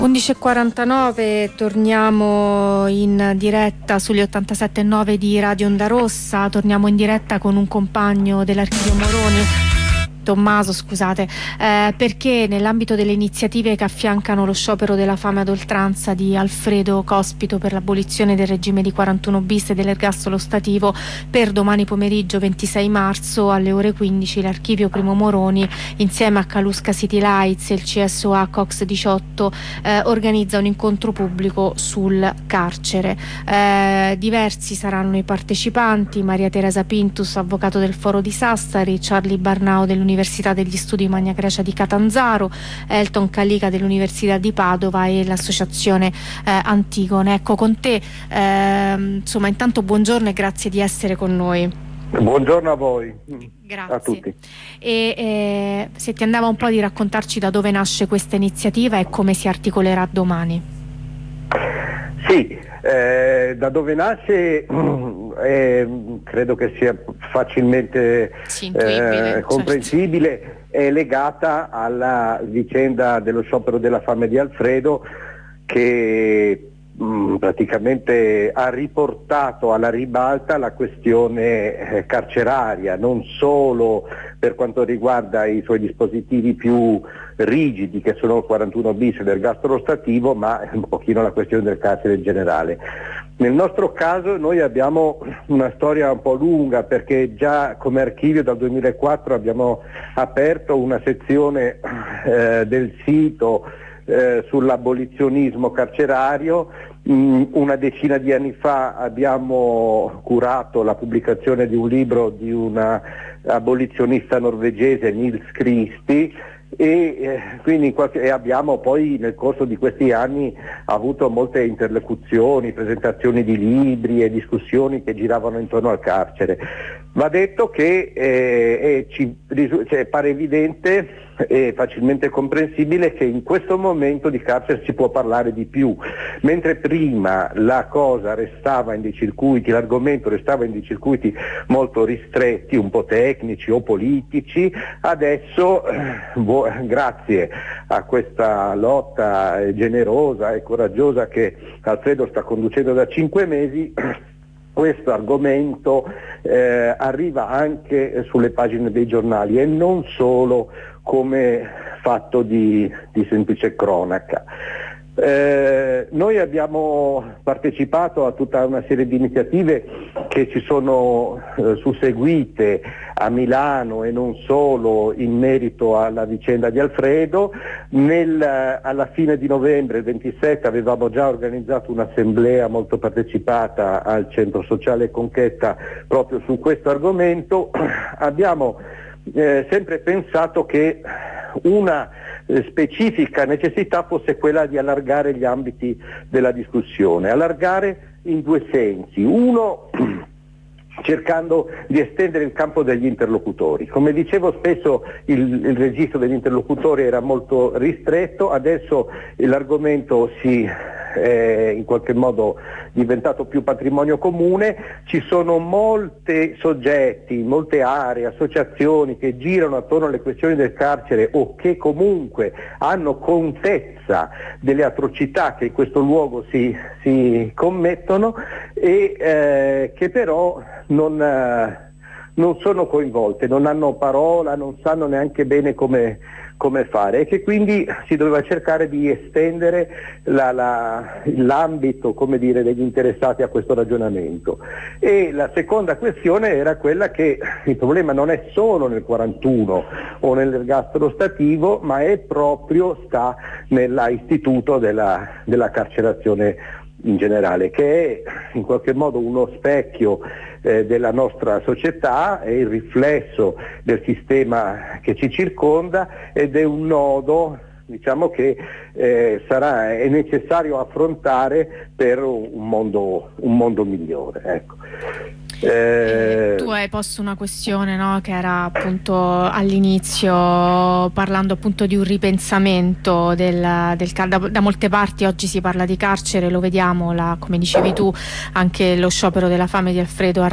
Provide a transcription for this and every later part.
11:49, torniamo in diretta sugli 87.9 di Radio Onda Rossa, torniamo in diretta con un compagno dell'Archivio Moroni, Tommaso, scusate, perché nell'ambito delle iniziative che affiancano lo sciopero della fame ad oltranza di Alfredo Cospito per l'abolizione del regime di 41 bis e dell'ergastolo ostativo, per domani pomeriggio 26 marzo alle ore 15 l'Archivio Primo Moroni insieme a Calusca City Lights e il CSOA Cox 18 organizza un incontro pubblico sul carcere. Diversi saranno i partecipanti: Maria Teresa Pintus, avvocato del Foro di Sassari, Charlie Barnao dell'Università degli Studi Magna Grecia di Catanzaro, Elton Calica dell'Università di Padova e l'Associazione Antigone. Ecco, con te, insomma, intanto buongiorno e grazie di essere con noi. Buongiorno a voi. Grazie. A tutti. E se ti andava un po' di raccontarci da dove nasce questa iniziativa e come si articolerà domani. Sì, da dove nasce credo che sia facilmente comprensibile, certo. È legata alla vicenda dello sciopero della fame di Alfredo, che praticamente ha riportato alla ribalta la questione carceraria, non solo per quanto riguarda i suoi dispositivi più rigidi, che sono il 41 bis e l'ergastolo ostativo, ma un pochino la questione del carcere in generale. Nel nostro caso noi abbiamo una storia un po' lunga, perché già come archivio dal 2004 abbiamo aperto una sezione del sito sull'abolizionismo carcerario. Una decina di anni fa abbiamo curato la pubblicazione di un libro di una abolizionista norvegese, Nils Christie, e quindi abbiamo poi nel corso di questi anni avuto molte interlocuzioni, presentazioni di libri e discussioni che giravano intorno al carcere. Va detto che pare evidente e facilmente comprensibile che in questo momento di carcere si può parlare di più, mentre prima la cosa restava in dei circuiti, l'argomento restava in dei circuiti molto ristretti, un po' tecnici o politici. Adesso grazie a questa lotta generosa e coraggiosa che Alfredo sta conducendo da 5 mesi, questo argomento arriva anche sulle pagine dei giornali e non solo come fatto di semplice cronaca. Noi abbiamo partecipato a tutta una serie di iniziative che ci sono susseguite a Milano e non solo in merito alla vicenda di Alfredo. Alla fine di novembre, il 27, avevamo già organizzato un'assemblea molto partecipata al Centro Sociale Conquesta proprio su questo argomento. Abbiamo sempre pensato che una specifica necessità fosse quella di allargare gli ambiti della discussione, allargare in due sensi. Uno, cercando di estendere il campo degli interlocutori. Come dicevo, spesso il registro degli interlocutori era molto ristretto, adesso l'argomento è in qualche modo diventato più patrimonio comune. Ci sono molti soggetti, molte aree, associazioni che girano attorno alle questioni del carcere o che comunque hanno contezza delle atrocità che in questo luogo si commettono e che però non sono coinvolte, non hanno parola, non sanno neanche bene come fare, e che quindi si doveva cercare di estendere l'ambito, come dire, degli interessati a questo ragionamento. E la seconda questione era quella che il problema non è solo nel 41 o nell'ergastolo ostativo, ma sta nell'istituto della carcerazione in generale, che è in qualche modo uno specchio della nostra società, è il riflesso del sistema che ci circonda ed è un nodo, diciamo, che è necessario affrontare per un mondo migliore. Ecco. Tu hai posto una questione, no, che era appunto all'inizio, parlando appunto di un ripensamento da molte parti oggi si parla di carcere, lo vediamo, come dicevi tu, anche lo sciopero della fame di Alfredo ha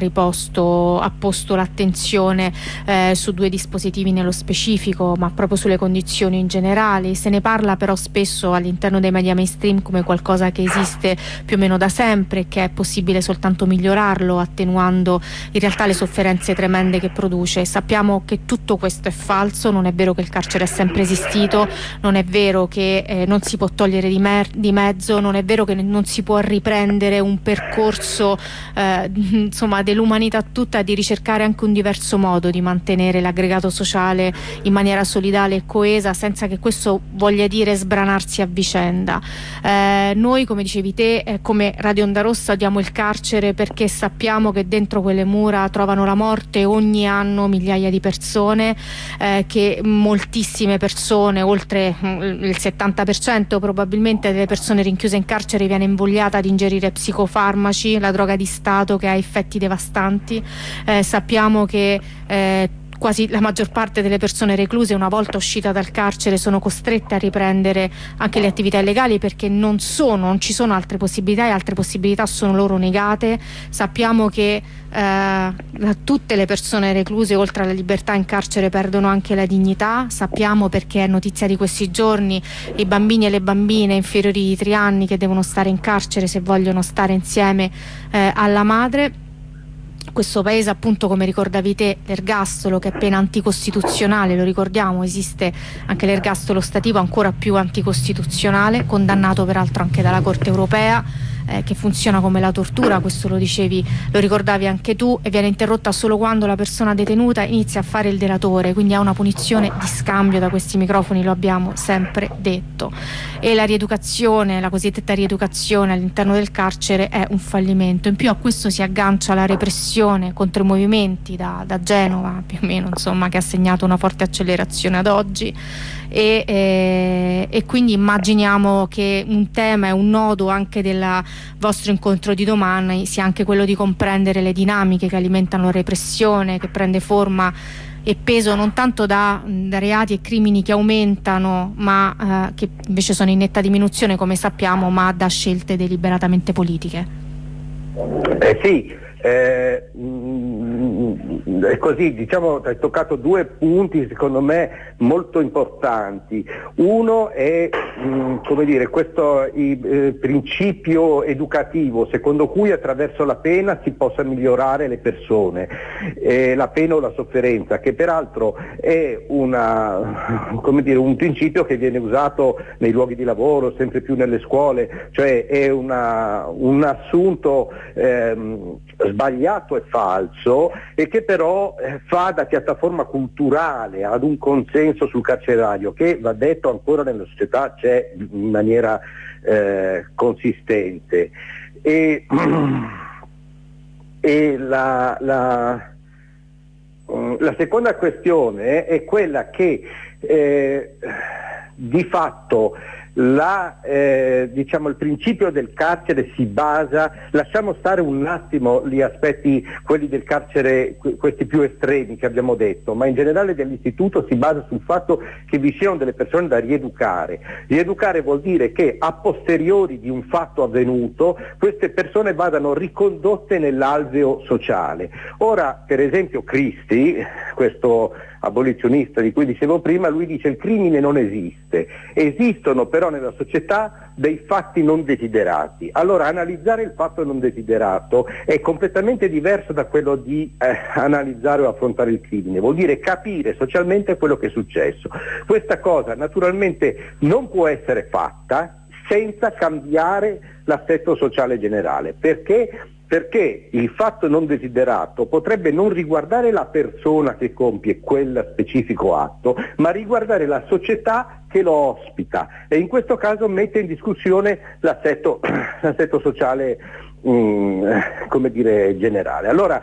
posto l'attenzione su due dispositivi nello specifico, ma proprio sulle condizioni in generale. Se ne parla però spesso all'interno dei media mainstream come qualcosa che esiste più o meno da sempre, che è possibile soltanto migliorarlo, attenuando in realtà le sofferenze tremende che produce. Sappiamo che tutto questo è falso, non è vero che il carcere è sempre esistito, non è vero che non si può togliere di mezzo, non è vero che non si può riprendere un percorso insomma dell'umanità tutta, di ricercare anche un diverso modo di mantenere l'aggregato sociale in maniera solidale e coesa, senza che questo voglia dire sbranarsi a vicenda. Noi, come dicevi te, come Radio Onda Rossa odiamo il carcere perché sappiamo che dentro quelle mura trovano la morte ogni anno migliaia di persone, che moltissime persone, oltre il 70% probabilmente delle persone rinchiuse in carcere, viene invogliata ad ingerire psicofarmaci, la droga di Stato, che ha effetti devastanti. Sappiamo che quasi la maggior parte delle persone recluse, una volta uscita dal carcere, sono costrette a riprendere anche le attività illegali perché non ci sono altre possibilità, e altre possibilità sono loro negate. Sappiamo che tutte le persone recluse, oltre alla libertà, in carcere perdono anche la dignità. Sappiamo, perché è notizia di questi giorni, i bambini e le bambine inferiori di 3 anni che devono stare in carcere se vogliono stare insieme alla madre. Questo paese, appunto, come ricordavi te, l'ergastolo, che è pena anticostituzionale, lo ricordiamo, esiste anche l'ergastolo stativo, ancora più anticostituzionale, condannato peraltro anche dalla Corte europea, che funziona come la tortura, questo lo ricordavi anche tu, e viene interrotta solo quando la persona detenuta inizia a fare il delatore, quindi ha una punizione di scambio. Da questi microfoni lo abbiamo sempre detto. E la rieducazione, la cosiddetta rieducazione all'interno del carcere, è un fallimento. In più a questo si aggancia la repressione contro i movimenti da Genova, più o meno, insomma, che ha segnato una forte accelerazione ad oggi. E quindi immaginiamo che un tema e un nodo anche del vostro incontro di domani sia anche quello di comprendere le dinamiche che alimentano la repressione, che prende forma e peso non tanto da reati e crimini che aumentano, ma che invece sono in netta diminuzione, come sappiamo, ma da scelte deliberatamente politiche. Sì. È così, diciamo, hai toccato 2 punti secondo me molto importanti. Uno è questo principio educativo secondo cui attraverso la pena si possa migliorare le persone, la pena o la sofferenza, che peraltro è un principio che viene usato nei luoghi di lavoro, sempre più nelle scuole, cioè è un assunto sbagliato e falso, e che però fa da piattaforma culturale ad un consenso sul carcerario che, va detto, ancora nella società c'è in maniera consistente. E la seconda questione è quella che di fatto il principio del carcere si basa, lasciamo stare un attimo gli aspetti, quelli del carcere, questi più estremi che abbiamo detto, ma in generale dell'istituto si basa sul fatto che vi siano delle persone da rieducare. Rieducare vuol dire che a posteriori di un fatto avvenuto queste persone vadano ricondotte nell'alveo sociale. Ora, per esempio, Cristi, questo abolizionista di cui dicevo prima, lui dice il crimine non esiste, esistono però nella società dei fatti non desiderati. Allora, analizzare il fatto non desiderato è completamente diverso da quello di analizzare o affrontare il crimine, vuol dire capire socialmente quello che è successo. Questa cosa naturalmente non può essere fatta senza cambiare l'assetto sociale generale. Perché il fatto non desiderato potrebbe non riguardare la persona che compie quel specifico atto, ma riguardare la società che lo ospita, e in questo caso mette in discussione l'assetto sociale come dire, generale. Allora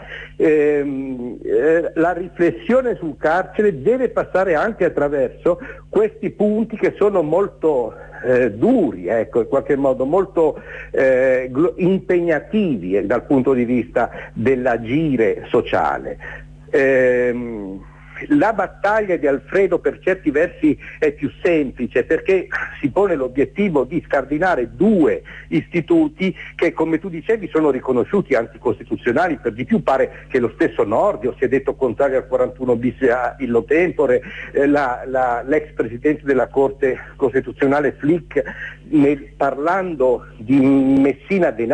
la riflessione sul carcere deve passare anche attraverso questi punti che sono molto duri, ecco, in qualche modo molto impegnativi dal punto di vista dell'agire sociale. La battaglia di Alfredo per certi versi è più semplice perché si pone l'obiettivo di scardinare due istituti che, come tu dicevi, sono riconosciuti anticostituzionali. Per di più pare che lo stesso Nordio si è detto contrario al 41 bis illo tempore, l'ex presidente della Corte Costituzionale Flick, parlando di Messina Denaro